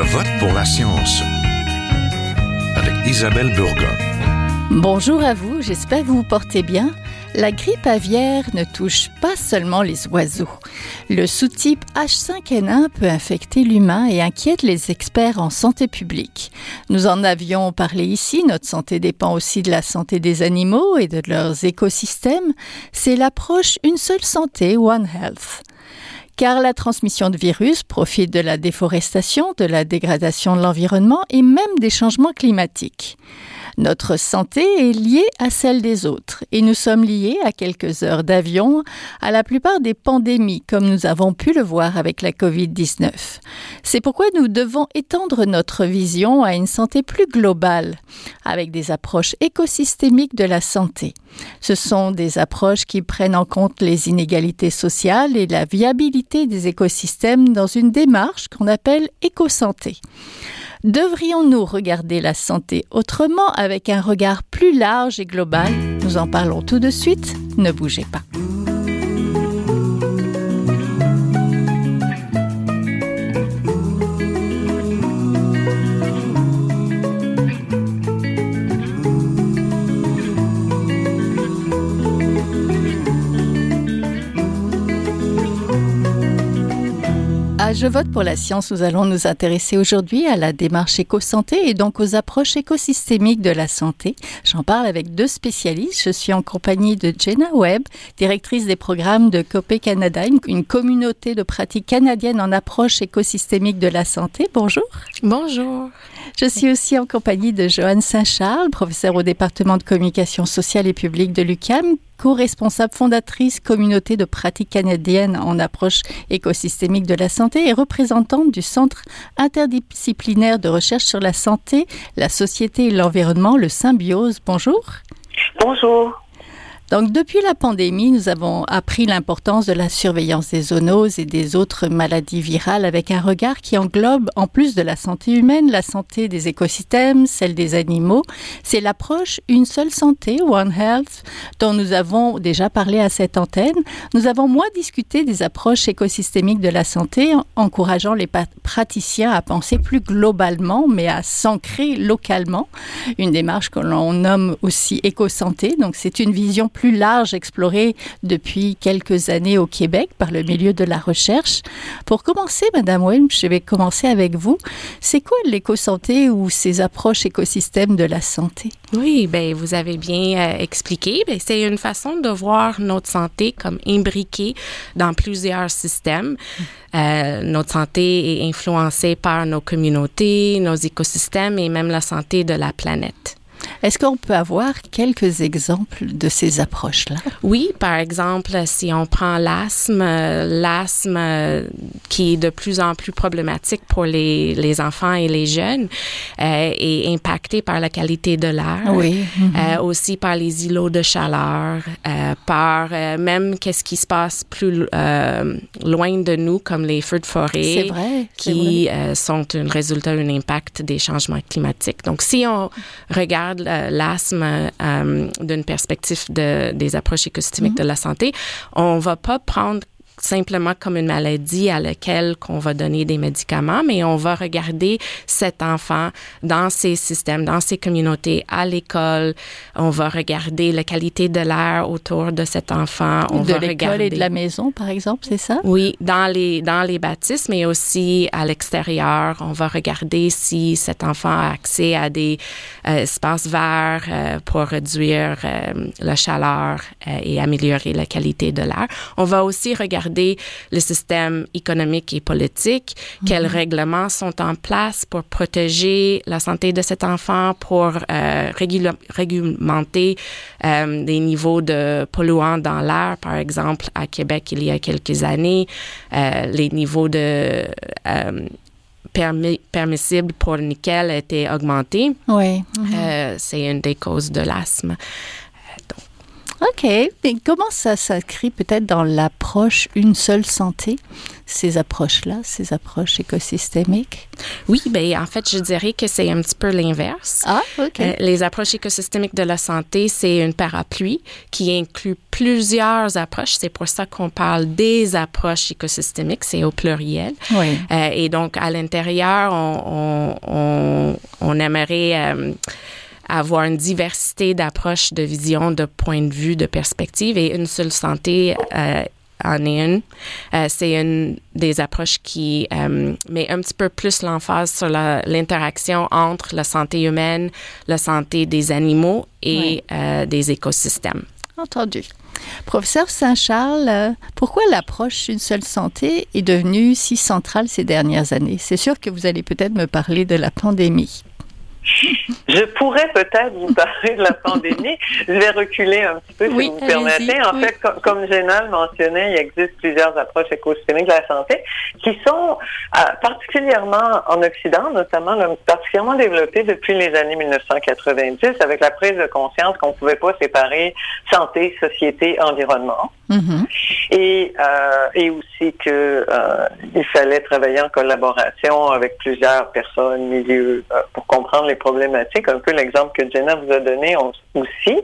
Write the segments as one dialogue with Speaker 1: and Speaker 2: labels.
Speaker 1: vote pour la science avec Isabelle Burgon.
Speaker 2: Bonjour à vous, j'espère que vous vous portez bien. La grippe aviaire ne touche pas seulement les oiseaux. Le sous-type H5N1 peut infecter l'humain et inquiète les experts en santé publique. Nous en avions parlé ici, notre santé dépend aussi de la santé des animaux et de leurs écosystèmes. C'est l'approche Une seule santé, One Health. Car la transmission de virus profite de la déforestation, de la dégradation de l'environnement et même des changements climatiques. Notre santé est liée à celle des autres et nous sommes liés à quelques heures d'avion à la plupart des pandémies, comme nous avons pu le voir avec la COVID-19. C'est pourquoi nous devons étendre notre vision à une santé plus globale, avec des approches écosystémiques de la santé. Ce sont des approches qui prennent en compte les inégalités sociales et la viabilité des écosystèmes dans une démarche qu'on appelle écosanté. Devrions-nous regarder la santé autrement avec un regard plus large et global? Nous en parlons tout de suite, ne bougez pas. Je vote pour la science. Nous allons nous intéresser aujourd'hui à la démarche éco-santé et donc aux approches écosystémiques de la santé. J'en parle avec deux spécialistes. Je suis en compagnie de Jenna Webb, directrice des programmes de COPE Canada, une communauté de pratique canadienne en approche écosystémique de la santé. Bonjour.
Speaker 3: Bonjour.
Speaker 2: Je suis aussi en compagnie de Joanne Saint-Charles, professeure au département de communication sociale et publique de l'UQAM, co-responsable fondatrice communauté de pratique canadienne en approche écosystémique de la santé et représentante du Centre interdisciplinaire de recherche sur la santé, la société et l'environnement, le Symbiose. Bonjour.
Speaker 4: Bonjour.
Speaker 2: Donc, depuis la pandémie, nous avons appris l'importance de la surveillance des zoonoses et des autres maladies virales avec un regard qui englobe, en plus de la santé humaine, la santé des écosystèmes, celle des animaux. C'est l'approche Une seule santé, One Health, dont nous avons déjà parlé à cette antenne. Nous avons moins discuté des approches écosystémiques de la santé, encourageant les praticiens à penser plus globalement, mais à s'ancrer localement. Une démarche que l'on nomme aussi éco-santé. Donc, c'est une vision plus large explorée depuis quelques années au Québec par le milieu de la recherche. Pour commencer, Madame Webb, je vais commencer avec vous. C'est quoi l'éco-santé ou ces approches écosystèmes de la santé?
Speaker 3: Oui, bien, vous avez bien expliqué. Bien, c'est une façon de voir notre santé comme imbriquée dans plusieurs systèmes. Notre santé est influencée par nos communautés, nos écosystèmes et même la santé de la planète.
Speaker 2: Est-ce qu'on peut avoir quelques exemples de ces approches-là? Oui,
Speaker 3: par exemple, si on prend l'asthme qui est de plus en plus problématique pour les enfants et les jeunes, est impacté par la qualité de l'air,
Speaker 2: oui.
Speaker 3: Aussi par les îlots de chaleur, par même qu'est-ce qui se passe plus loin de nous, comme les feux de forêt, qui sont un résultat, un impact des changements climatiques. Donc, si on regarde l'asthme d'une perspective des approches écosystémiques de la santé, on va pas prendre simplement comme une maladie à laquelle qu'on va donner des médicaments, mais on va regarder cet enfant dans ses systèmes, dans ses communautés, à l'école. On va regarder la qualité de l'air autour de cet enfant.
Speaker 2: De l'école et de la maison, par exemple, c'est ça?
Speaker 3: Oui, dans les bâtisses, mais aussi à l'extérieur. On va regarder si cet enfant a accès à des espaces verts pour réduire la chaleur et améliorer la qualité de l'air. On va aussi regarder le système économique et politique, quels règlements sont en place pour protéger la santé de cet enfant, pour réglementer des niveaux de polluants dans l'air. Par exemple, à Québec, il y a quelques années, les niveaux de permissibles pour le nickel étaient augmentés.
Speaker 2: Oui.
Speaker 3: C'est une des causes de l'asthme.
Speaker 2: OK. Mais comment ça s'inscrit peut-être dans l'approche Une seule santé, ces approches-là, ces approches écosystémiques?
Speaker 3: Oui, bien, en fait, je dirais que c'est un petit peu l'inverse.
Speaker 2: Ah, OK.
Speaker 3: Les approches écosystémiques de la santé, c'est une parapluie qui inclut plusieurs approches. C'est pour ça qu'on parle des approches écosystémiques, c'est au pluriel.
Speaker 2: Oui.
Speaker 3: Et donc, à l'intérieur, on aimerait avoir une diversité d'approches, de visions, de points de vue, de perspectives, et Une seule santé en est une. C'est une des approches qui met un petit peu plus l'emphase sur l'interaction entre la santé humaine, la santé des animaux et des écosystèmes.
Speaker 2: Entendu. Professeur Saint-Charles, pourquoi l'approche Une seule santé est devenue si centrale ces dernières années? C'est sûr que vous allez peut-être me parler de la pandémie.
Speaker 4: Je pourrais peut-être vous parler de la pandémie. Je vais reculer un petit peu, si vous me permettez. En fait, comme Génal mentionnait, il existe plusieurs approches écosystémiques de la santé qui sont particulièrement en Occident, notamment particulièrement développées depuis les années 1990, avec la prise de conscience qu'on ne pouvait pas séparer santé, société, environnement. Mm-hmm. Et aussi que il fallait travailler en collaboration avec plusieurs personnes, milieux, pour comprendre les problématiques. Un peu l'exemple que Jenna vous a donné aussi.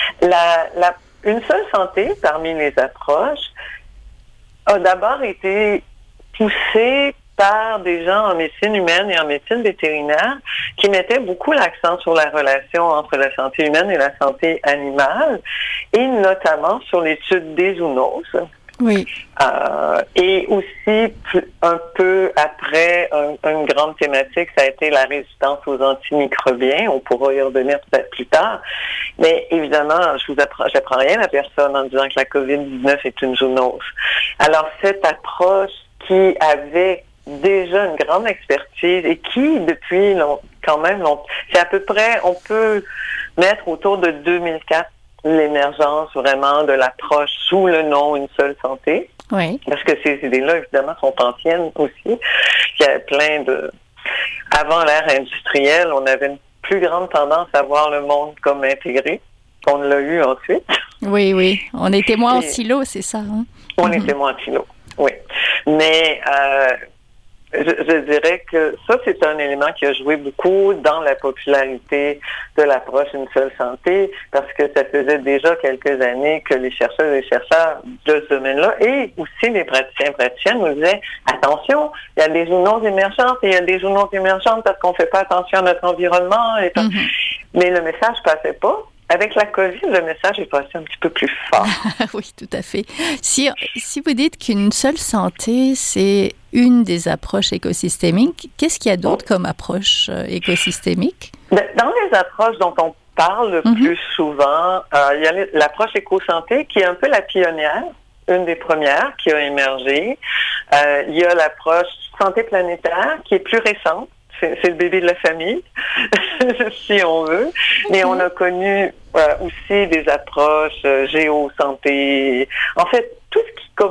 Speaker 4: Une seule santé, parmi les approches, a d'abord été poussée par des gens en médecine humaine et en médecine vétérinaire qui mettaient beaucoup l'accent sur la relation entre la santé humaine et la santé animale, et notamment sur l'étude des zoonoses.
Speaker 2: Oui.
Speaker 4: Et aussi, un peu après, une grande thématique, ça a été la résistance aux antimicrobiens. On pourra y revenir peut-être plus tard. Mais évidemment, j'apprends rien à personne en disant que la COVID-19 est une zoonose. Alors, cette approche qui avait déjà une grande expertise et qui, depuis c'est à peu près, on peut mettre autour de 2004, l'émergence vraiment de l'approche sous le nom Une seule santé.
Speaker 2: Oui.
Speaker 4: Parce que ces idées-là, évidemment, sont anciennes aussi. Il y a avant l'ère industrielle, on avait une plus grande tendance à voir le monde comme intégré qu'on l'a eu ensuite.
Speaker 2: Oui. On était moins en silo, c'est ça, hein?
Speaker 4: On était moins en silo, oui. Mais je dirais que ça, c'est un élément qui a joué beaucoup dans la popularité de l'approche Une seule santé, parce que ça faisait déjà quelques années que les chercheurs et les chercheurs de ce domaine-là, et aussi les praticiennes nous disaient, attention, il y a des zoonoses émergentes, et il y a des zoonoses émergentes parce qu'on ne fait pas attention à notre environnement. Mais le message ne passait pas. Avec la COVID, le message est passé un petit peu plus fort.
Speaker 2: Oui, tout à fait. Si vous dites qu'une seule santé, c'est une des approches écosystémiques, qu'est-ce qu'il y a d'autre comme approche écosystémique?
Speaker 4: Dans les approches dont on parle le plus souvent, il y a l'approche éco-santé qui est un peu la pionnière, une des premières qui a émergé. Il y a l'approche santé planétaire qui est plus récente. C'est le bébé de la famille, si on veut. Mais on a connu aussi des approches géosanté. En fait, tout ce qui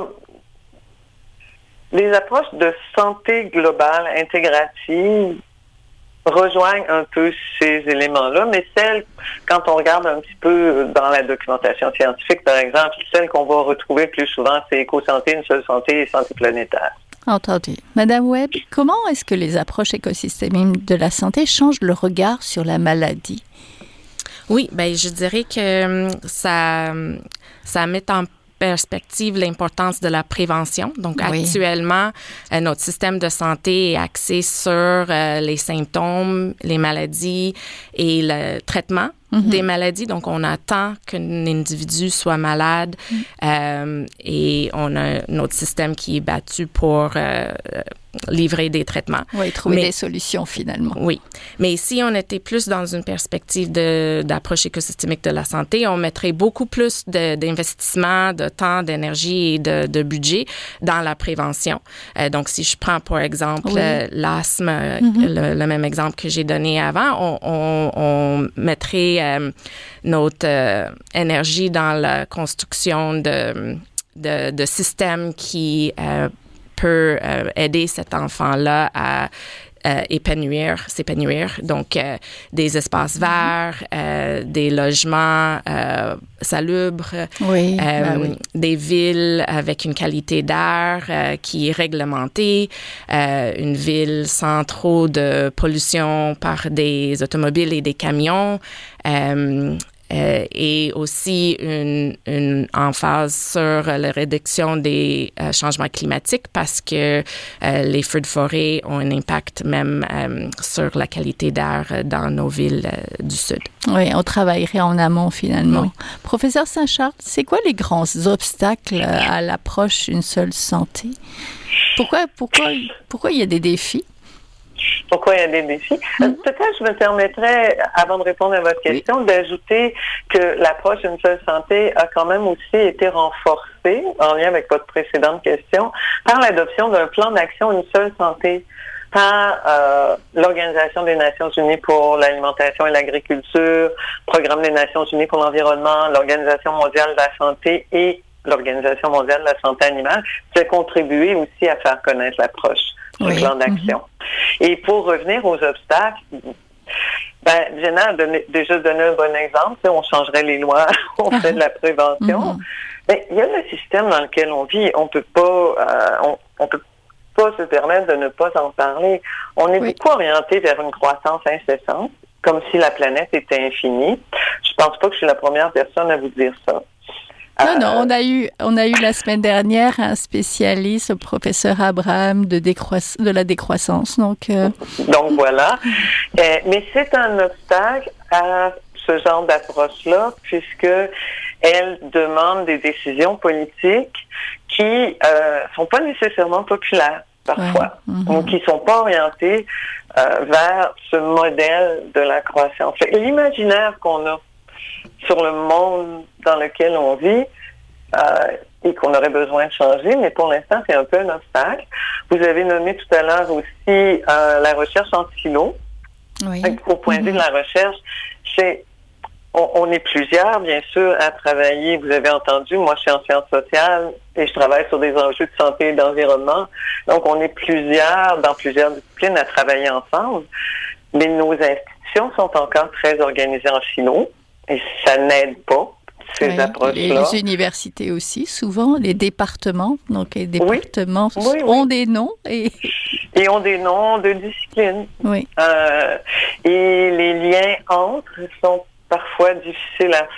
Speaker 4: les approches de santé globale, intégrative, rejoignent un peu ces éléments-là, mais quand on regarde un petit peu dans la documentation scientifique, par exemple, celle qu'on va retrouver le plus souvent, c'est éco-santé, Une seule santé et santé planétaire.
Speaker 2: Entendu. Madame Webb, comment est-ce que les approches écosystémiques de la santé changent le regard sur la maladie?
Speaker 3: Oui, bien, je dirais que ça met en perspective l'importance de la prévention. Donc, actuellement, notre système de santé est axé sur les symptômes, les maladies et le traitement des maladies. Donc, on attend qu'un individu soit malade et on a notre système qui est battu pour livrer des traitements.
Speaker 2: Oui, trouver des solutions finalement.
Speaker 3: Oui. Mais si on était plus dans une perspective d'approche écosystémique de la santé, on mettrait beaucoup plus d'investissement, de temps, d'énergie et de budget dans la prévention. Donc, si je prends, par exemple, l'asthme, le même exemple que j'ai donné avant, on mettrait notre énergie dans la construction de systèmes qui peut aider cet enfant-là à s'épanouir. Donc, des espaces verts, des logements salubres, des villes avec une qualité d'air qui est réglementée, une ville sans trop de pollution par des automobiles et des camions. Et aussi une emphase sur la réduction des changements climatiques parce que les feux de forêt ont un impact même sur la qualité d'air dans nos villes du Sud.
Speaker 2: Oui, on travaillerait en amont finalement. Oui. Professeur Saint-Charles, c'est quoi les grands obstacles à l'approche d'une seule santé? Pourquoi il y a des défis?
Speaker 4: Pourquoi il y a des défis? Peut-être je me permettrais, avant de répondre à votre question, d'ajouter que l'approche d'une seule santé a quand même aussi été renforcée, en lien avec votre précédente question, par l'adoption d'un plan d'action Une seule santé par l'Organisation des Nations Unies pour l'alimentation et l'agriculture, Programme des Nations Unies pour l'environnement, l'Organisation mondiale de la santé et l'Organisation mondiale de la santé animale, qui a contribué aussi à faire connaître l'approche du plan d'action. Et pour revenir aux obstacles, Jenna a déjà donné un bon exemple. On changerait les lois, on fait de la prévention. Mais il y a le système dans lequel on vit. On peut pas, on peut pas se permettre de ne pas en parler. On est beaucoup orienté vers une croissance incessante, comme si la planète était infinie. Je pense pas que je suis la première personne à vous dire ça.
Speaker 2: Non, on a eu la semaine dernière un spécialiste, le professeur Abraham, de la décroissance. Donc
Speaker 4: voilà. Mais c'est un obstacle à ce genre d'approche-là, puisque elle demande des décisions politiques qui sont pas nécessairement populaires parfois, ou qui sont pas orientées vers ce modèle de la croissance. L'imaginaire qu'on a sur le monde dans lequel on vit et qu'on aurait besoin de changer, mais pour l'instant, c'est un peu un obstacle. Vous avez nommé tout à l'heure aussi la recherche en silo. Au point de vue de la recherche, on est plusieurs, bien sûr, à travailler. Vous avez entendu, moi, je suis en sciences sociales et je travaille sur des enjeux de santé et d'environnement. Donc, on est plusieurs, dans plusieurs disciplines, à travailler ensemble. Mais nos institutions sont encore très organisées en silo. Et ça n'aide pas, ces approches-là.
Speaker 2: Les universités aussi, souvent, les départements. Donc, les départements ont des noms. Et
Speaker 4: ont des noms de disciplines.
Speaker 2: Oui.
Speaker 4: Et les liens entre sont parfois difficiles à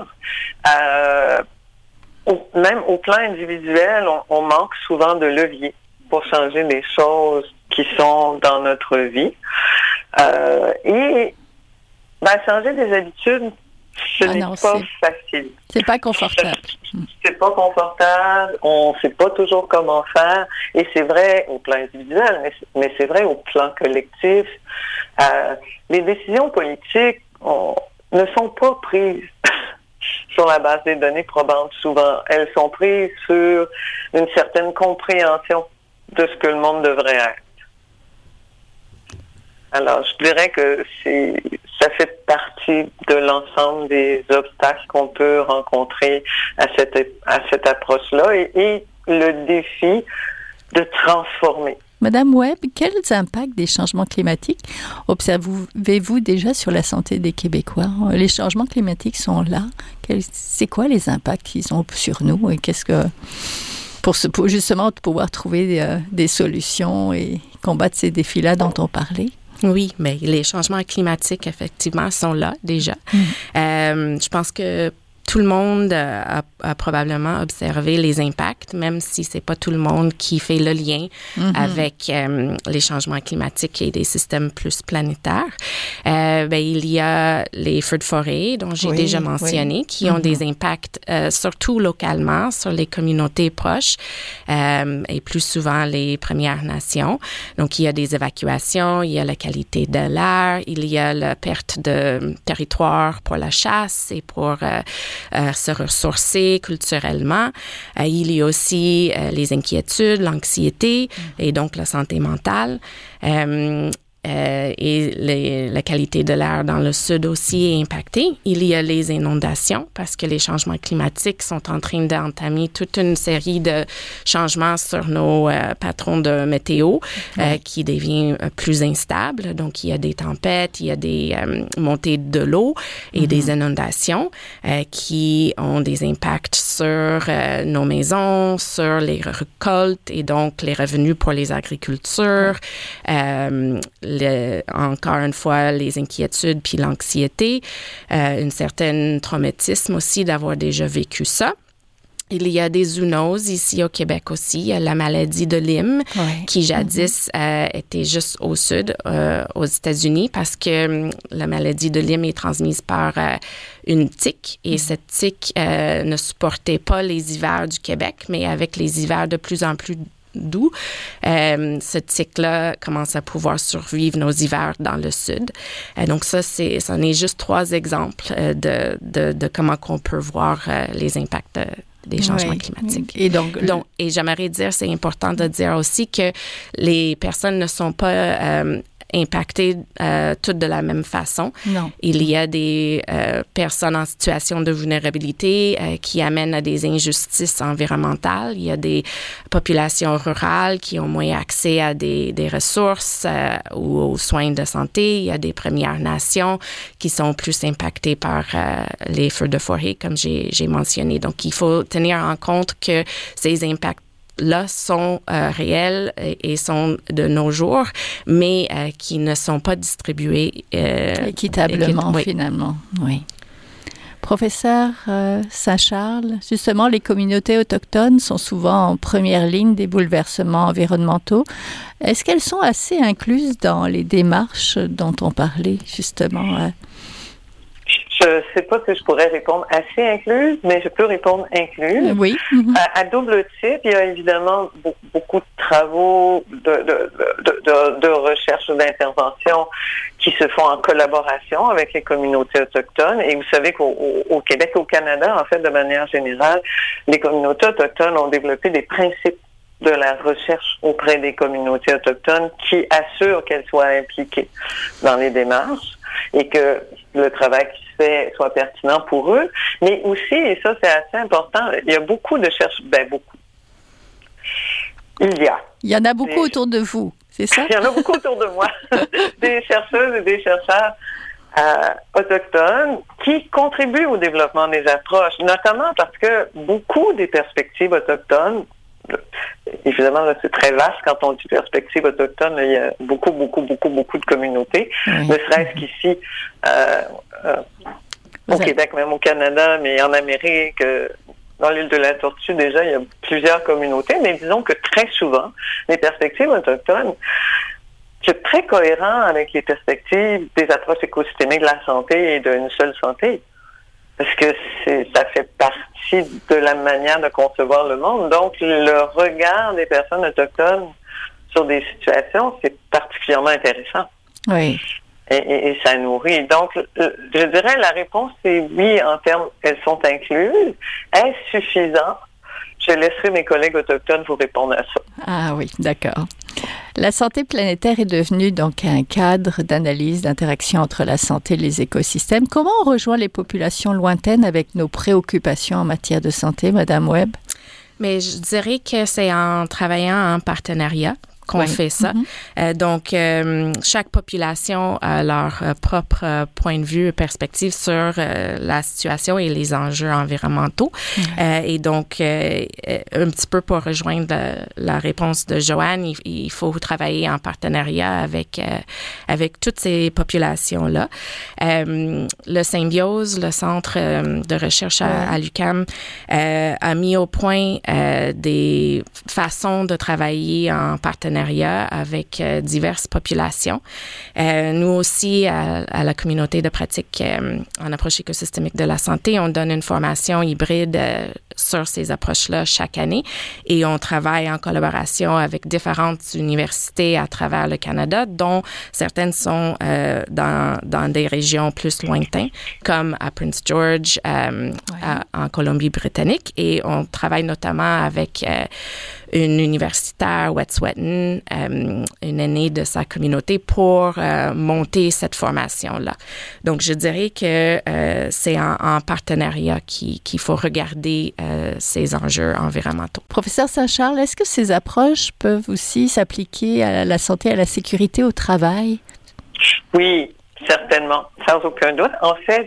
Speaker 4: faire. Même au plan individuel, on manque souvent de levier pour changer les choses qui sont dans notre vie. Et changer des habitudes, ce n'est pas facile.
Speaker 2: C'est pas confortable.
Speaker 4: C'est pas confortable. On sait pas toujours comment faire. Et c'est vrai au plan individuel, mais c'est vrai au plan collectif. Les décisions politiques ne sont pas prises sur la base des données probantes souvent. Elles sont prises sur une certaine compréhension de ce que le monde devrait être. Alors, je dirais que ça fait partie de l'ensemble des obstacles qu'on peut rencontrer à cette approche-là et le défi de transformer.
Speaker 2: Madame Webb, quels impacts des changements climatiques observez-vous déjà sur la santé des Québécois? Les changements climatiques sont là. C'est quoi les impacts qu'ils ont sur nous et pour justement pouvoir trouver des solutions et combattre ces défis-là dont on parlait?
Speaker 3: Oui, mais les changements climatiques, effectivement, sont là déjà. Je pense que tout le monde a probablement observé les impacts, même si c'est pas tout le monde qui fait le lien avec les changements climatiques et des systèmes plus planétaires. Il y a les feux de forêt, dont j'ai déjà mentionné, qui ont des impacts surtout localement sur les communautés proches et plus souvent les Premières Nations. Donc, il y a des évacuations, il y a la qualité de l'air, il y a la perte de territoire pour la chasse et pour se ressourcer culturellement. Il y a aussi les inquiétudes, l'anxiété et donc la santé mentale. et la qualité de l'air dans le sud aussi est impactée. Il y a les inondations parce que les changements climatiques sont en train d'entamer toute une série de changements sur nos patrons de météo qui devient plus instable. Donc, il y a des tempêtes, il y a des montées de l'eau et des inondations qui ont des impacts sur nos maisons, sur les récoltes et donc les revenus pour les agricultures. Encore une fois, les inquiétudes puis l'anxiété, une certaine traumatisme aussi d'avoir déjà vécu ça. Il y a des zoonoses ici au Québec aussi. Il y a la maladie de Lyme qui jadis était juste au sud, aux États-Unis, parce que la maladie de Lyme est transmise par une tique et cette tique ne supportait pas les hivers du Québec, mais avec les hivers de plus en plus doux, ce tic-là commence à pouvoir survivre nos hivers dans le sud. Donc ça en est juste 3 exemples de comment qu'on peut voir les impacts des changements climatiques.
Speaker 2: Et donc,
Speaker 3: et j'aimerais dire, c'est important de dire aussi que les personnes ne sont pas impactées toutes de la même façon.
Speaker 2: Non.
Speaker 3: Il y a des personnes en situation de vulnérabilité qui amènent à des injustices environnementales. Il y a des populations rurales qui ont moins accès à des ressources ou aux soins de santé. Il y a des Premières Nations qui sont plus impactées par les feux de forêt, comme j'ai mentionné. Donc, il faut tenir en compte que ces impacts là sont réels et sont de nos jours, mais qui ne sont pas distribués
Speaker 2: équitablement, finalement. Oui. Professeur Saint-Charles, justement, les communautés autochtones sont souvent en première ligne des bouleversements environnementaux. Est-ce qu'elles sont assez incluses dans les démarches dont on parlait, justement?
Speaker 4: Je ne sais pas si je pourrais répondre assez incluse, mais je peux répondre incluse.
Speaker 2: Oui.
Speaker 4: À double titre, il y a évidemment beaucoup de travaux de recherche ou d'intervention qui se font en collaboration avec les communautés autochtones. Et vous savez qu'au Québec et au Canada, en fait, de manière générale, les communautés autochtones ont développé des principes de la recherche auprès des communautés autochtones qui assurent qu'elles soient impliquées dans les démarches et que le travail qui se fait soit pertinent pour eux. Mais aussi, et ça c'est assez important, il y a beaucoup de chercheurs,
Speaker 2: Il y en a beaucoup autour de vous, c'est ça?
Speaker 4: Il y en a beaucoup autour de moi, des chercheuses et des chercheurs autochtones qui contribuent au développement des approches, notamment parce que beaucoup des perspectives autochtones, évidemment, là, c'est très vaste quand on dit perspective autochtone. Là, il y a beaucoup de communautés. Ne serait-ce qu'ici, au Québec, même au Canada, mais en Amérique, dans l'île de la Tortue, déjà, il y a plusieurs communautés. Mais disons que très souvent, les perspectives autochtones, c'est très cohérent avec les perspectives des approches écosystémiques de la santé et d'une seule santé. Parce que ça fait partie de la manière de concevoir le monde. Donc, le regard des personnes autochtones sur des situations, c'est particulièrement intéressant.
Speaker 2: Oui.
Speaker 4: Et ça nourrit. Donc, je dirais la réponse est oui, en termes, elles sont incluses. Est-ce suffisant? Je laisserai mes collègues autochtones vous répondre à ça.
Speaker 2: Ah oui, d'accord. La santé planétaire est devenue donc un cadre d'analyse, d'interaction entre la santé et les écosystèmes. Comment on rejoint les populations lointaines avec nos préoccupations en matière de santé, Madame Webb?
Speaker 3: Mais je dirais que c'est en travaillant en partenariat qu'on fait ça. Donc, chaque population a leur propre point de vue et perspective sur la situation et les enjeux environnementaux. Et donc, un petit peu pour rejoindre la réponse de Joanne, il faut travailler en partenariat avec toutes ces populations-là. Le Symbiose, le centre de recherche à l'UQAM, a mis au point des façons de travailler en partenariat avec diverses populations. Nous aussi, à la communauté de pratique en approche écosystémique de la santé, on donne une formation hybride sur ces approches-là chaque année et on travaille en collaboration avec différentes universités à travers le Canada, dont certaines sont dans des régions plus lointaines, comme à Prince George, en Colombie-Britannique. Et on travaille notamment avec une universitaire, Wet'suwet'en, une aînée de sa communauté, pour monter cette formation-là. Donc, je dirais que c'est en partenariat qu'il faut regarder ces enjeux environnementaux.
Speaker 2: Professeur Saint-Charles, est-ce que ces approches peuvent aussi s'appliquer à la santé et à la sécurité au travail?
Speaker 4: Oui, certainement, sans aucun doute. En fait,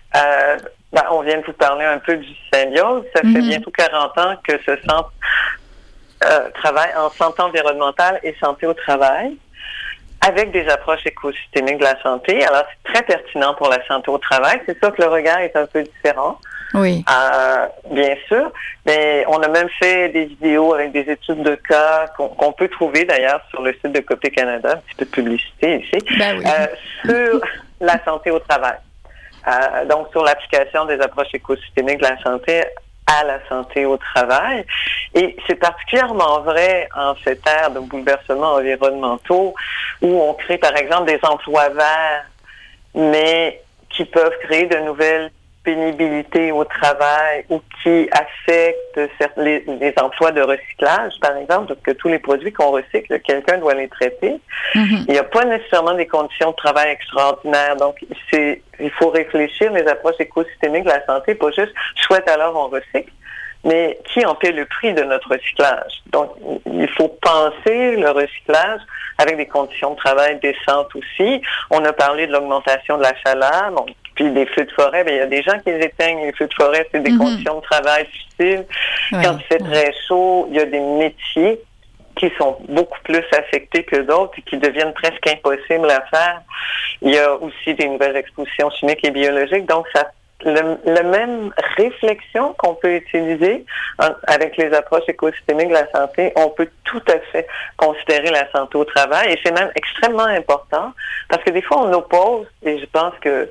Speaker 4: on vient de vous parler un peu du symbiose. Ça fait bientôt 40 ans que ce centre travaille en santé environnementale et santé au travail avec des approches écosystémiques de la santé. Alors, c'est très pertinent pour la santé au travail. C'est sûr que le regard est un peu différent.
Speaker 2: Oui.
Speaker 4: Bien sûr. Mais on a même fait des vidéos avec des études de cas qu'on peut trouver d'ailleurs sur le site de Copé Canada, un petit peu de publicité ici, sur la santé au travail. Donc, sur l'application des approches écosystémiques de la santé à la santé au travail. Et c'est particulièrement vrai en cette ère de bouleversements environnementaux où on crée, par exemple, des emplois verts, mais qui peuvent créer de nouvelles pénibilité au travail ou qui affectent les emplois de recyclage, par exemple, parce que tous les produits qu'on recycle, quelqu'un doit les traiter. Il n'y a pas nécessairement des conditions de travail extraordinaires. Donc, il faut réfléchir les approches écosystémiques de la santé, pas juste chouette alors on recycle, mais qui en paie le prix de notre recyclage. Donc, il faut penser le recyclage avec des conditions de travail décentes aussi. On a parlé de l'augmentation de la chaleur, bon, puis des feux de forêt, il y a des gens qui les éteignent. Les feux de forêt, c'est des conditions de travail difficiles. Quand il fait très chaud, il y a des métiers qui sont beaucoup plus affectés que d'autres et qui deviennent presque impossibles à faire. Il y a aussi des nouvelles expositions chimiques et biologiques. Donc, la même réflexion qu'on peut utiliser avec les approches écosystémiques de la santé, on peut tout à fait considérer la santé au travail. Et c'est même extrêmement important parce que des fois, on oppose, et je pense que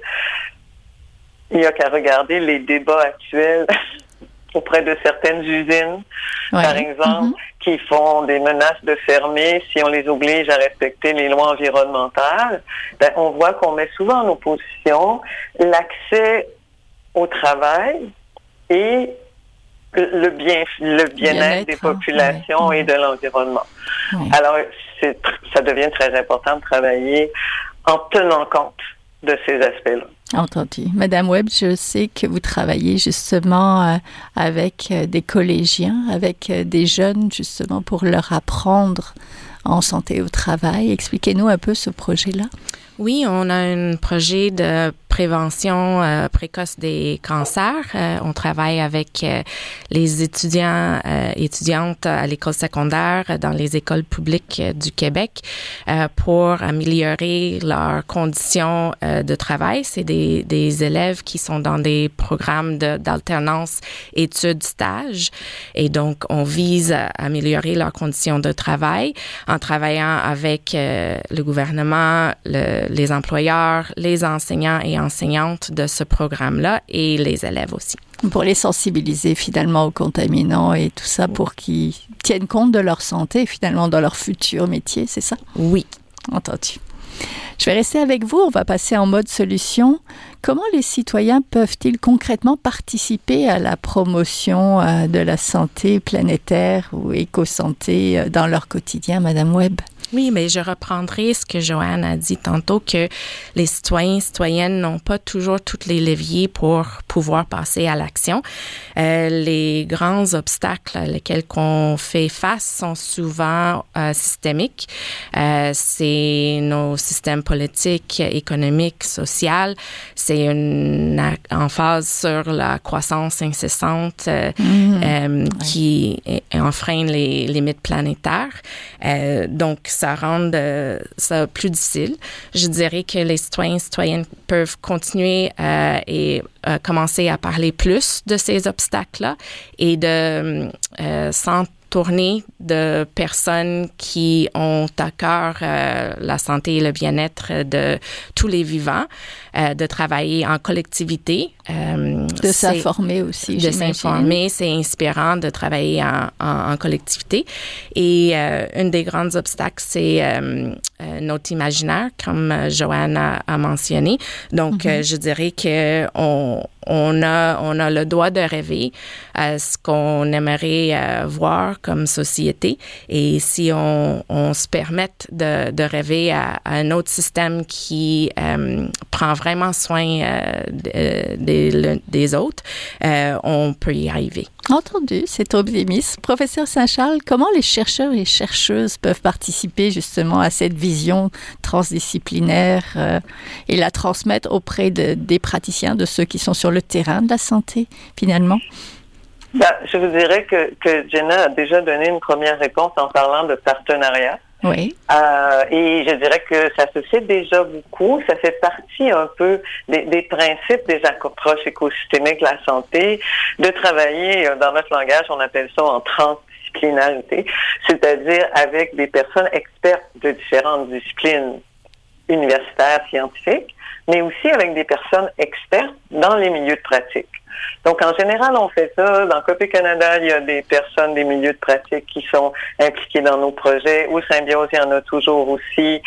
Speaker 4: il n'y a qu'à regarder les débats actuels auprès de certaines usines, par exemple, qui font des menaces de fermer si on les oblige à respecter les lois environnementales. On voit qu'on met souvent en opposition l'accès au travail, et le bien-être des populations et de l'environnement. Alors, ça devient très important de travailler en tenant compte de ces aspects-là.
Speaker 2: Entendu. Madame Webb, je sais que vous travaillez justement avec des collégiens, avec des jeunes, justement, pour leur apprendre en santé au travail. Expliquez-nous un peu ce projet-là.
Speaker 3: Oui, on a un projet de prévention précoce des cancers. On travaille avec les étudiants étudiantes à l'école secondaire dans les écoles publiques du Québec pour améliorer leurs conditions de travail. C'est des élèves qui sont dans des programmes d'alternance études-stage. Et donc, on vise à améliorer leurs conditions de travail en travaillant avec le gouvernement, les employeurs, les enseignants et enseignantes de ce programme-là et les élèves aussi.
Speaker 2: Pour les sensibiliser finalement aux contaminants et tout ça pour qu'ils tiennent compte de leur santé finalement dans leur futur métier, c'est ça?
Speaker 3: Oui.
Speaker 2: Entendu. Je vais rester avec vous, on va passer en mode solution. Comment les citoyens peuvent-ils concrètement participer à la promotion de la santé planétaire ou éco-santé dans leur quotidien, Madame Webb?
Speaker 3: Oui, mais je reprendrai ce que Joanne a dit tantôt, que les citoyens et citoyennes n'ont pas toujours tous les leviers pour pouvoir passer à l'action. Les grands obstacles auxquels on fait face sont souvent systémiques. C'est nos systèmes politiques, économiques, sociaux. C'est une emphase sur la croissance incessante qui enfreint les limites planétaires. Donc, ça rend ça plus difficile. Je dirais que les citoyens et citoyennes peuvent continuer et commencer à parler plus de ces obstacles-là et de s'entourer de personnes qui ont à cœur la santé et le bien-être de tous les vivants, de travailler en collectivité.
Speaker 2: De s'informer aussi,
Speaker 3: j'imagine. De s'informer, c'est inspirant de travailler en collectivité. Et un des grands obstacles, c'est notre imaginaire, comme Joanne a mentionné. Donc, je dirais qu'on on a le droit de rêver à ce qu'on aimerait voir comme société. Et si on se permet de rêver à un autre système qui prend vraiment soin des autres, on peut y arriver.
Speaker 2: Entendu, c'est optimiste. Professeur Saint-Charles, comment les chercheurs et chercheuses peuvent participer justement à cette vision transdisciplinaire et la transmettre auprès des praticiens, de ceux qui sont sur le terrain de la santé, finalement?
Speaker 4: Je vous dirais que Jenna a déjà donné une première réponse en parlant de partenariat.
Speaker 2: Oui.
Speaker 4: Et je dirais que ça se fait déjà beaucoup. Ça fait partie un peu des principes des approches écosystémiques de la santé, de travailler, dans notre langage, on appelle ça en transdisciplinarité, c'est-à-dire avec des personnes expertes de différentes disciplines universitaires, scientifiques, mais aussi avec des personnes expertes dans les milieux de pratique. Donc, en général, on fait ça. Dans Copé Canada, il y a des personnes des milieux de pratique qui sont impliquées dans nos projets. Au Symbiose, il y en a toujours aussi.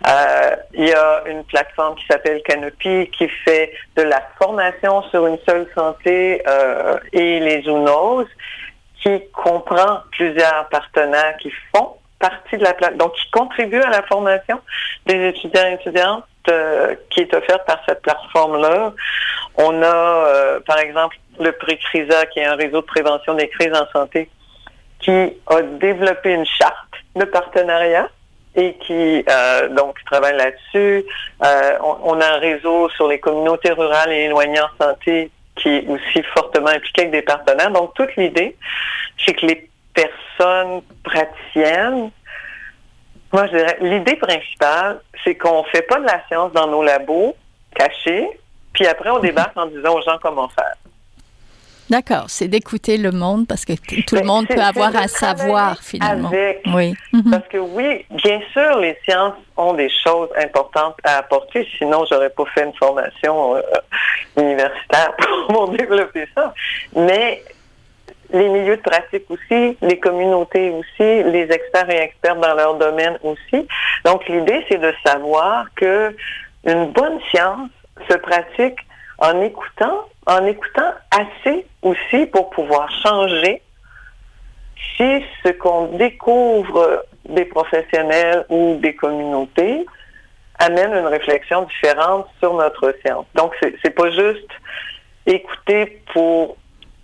Speaker 4: Il y a une plateforme qui s'appelle Canopy qui fait de la formation sur une seule santé et les zoonoses, qui comprend plusieurs partenaires qui font partie de la plateforme, donc qui contribuent à la formation des étudiants et étudiantes qui est offerte par cette plateforme-là. On a, par exemple, le prix CRISA, qui est un réseau de prévention des crises en santé, qui a développé une charte de partenariat et qui donc travaille là-dessus. On a un réseau sur les communautés rurales et éloignées en santé qui est aussi fortement impliqué avec des partenaires. Donc, toute l'idée, c'est que les personnes praticiennes, moi, je dirais, l'idée principale, c'est qu'on fait pas de la science dans nos labos cachés, puis après, on débarque en disant aux gens comment faire.
Speaker 2: D'accord, c'est d'écouter le monde parce que tout le monde peut avoir un savoir, finalement.
Speaker 4: Oui. Parce que oui, bien sûr, les sciences ont des choses importantes à apporter, sinon j'aurais pas fait une formation universitaire pour développer ça. Mais les milieux de pratique aussi, les communautés aussi, les experts et expertes dans leur domaine aussi. Donc, l'idée, c'est de savoir que une bonne science se pratique en écoutant assez aussi pour pouvoir changer si ce qu'on découvre des professionnels ou des communautés amène une réflexion différente sur notre science. Donc, c'est pas juste écouter pour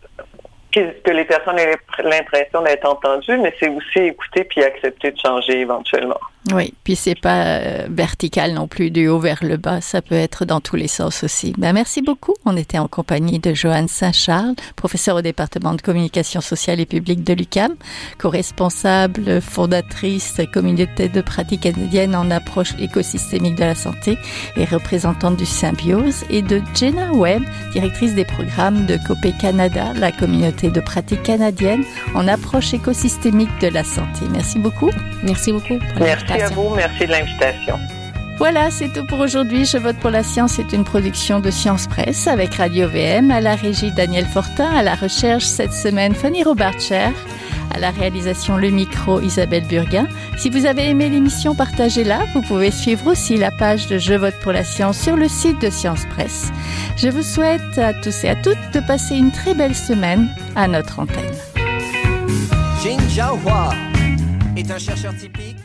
Speaker 4: que les personnes aient l'impression d'être entendues, mais c'est aussi écouter puis accepter de changer éventuellement.
Speaker 2: Oui, puis c'est pas vertical non plus, du haut vers le bas, ça peut être dans tous les sens aussi. Merci beaucoup. On était en compagnie de Joanne Saint-Charles, professeure au département de communication sociale et publique de l'UQAM, co-responsable, fondatrice communauté de pratique canadienne en approche écosystémique de la santé et représentante du Symbiose, et de Jenna Webb, directrice des programmes de Copé Canada, la communauté de pratique canadienne en approche écosystémique de la santé. Merci beaucoup.
Speaker 3: Merci beaucoup.
Speaker 4: Merci à vous, merci de l'invitation.
Speaker 2: Voilà, c'est tout pour aujourd'hui. Je vote pour la science est une production de Science Presse avec Radio VM, à la régie Daniel Fortin, à la recherche cette semaine Fanny Robarcher, à la réalisation le micro Isabelle Burguin. Si vous avez aimé l'émission, partagez-la. Vous pouvez suivre aussi la page de Je vote pour la science sur le site de Science Presse. Je vous souhaite à tous et à toutes de passer une très belle semaine à notre antenne.
Speaker 5: Jin Jiahua est un chercheur typique